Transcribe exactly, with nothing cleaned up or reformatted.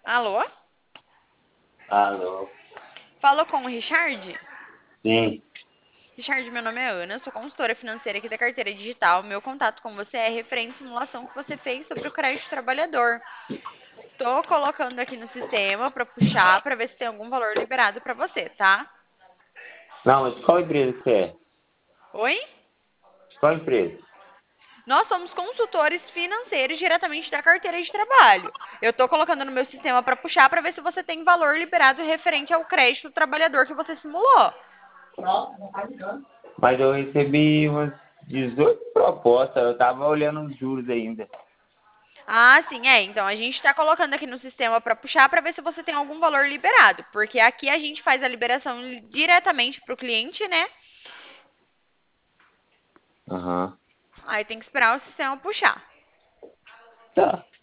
Alô? Alô? Falou com o Richard? Sim. Richard, meu nome é Ana, eu sou consultora financeira aqui da Carteira Digital. Meu contato com você é referente à simulação que você fez sobre o crédito trabalhador. Tô colocando aqui no sistema para puxar, para ver se tem algum valor liberado para você, tá? Não, mas qual empresa que você é? Oi? Qual empresa? Nós somos consultores financeiros diretamente da carteira de trabalho. Eu tô colocando no meu sistema para puxar para ver se você tem valor liberado referente ao crédito trabalhador que você simulou. Mas eu recebi umas dezoito propostas, eu tava olhando os juros ainda. Ah, sim, é. Então a gente está colocando aqui no sistema para puxar para ver se você tem algum valor liberado, porque aqui a gente faz a liberação diretamente para o cliente, né? Aham. Aí tem que esperar o sistema puxar. Tá.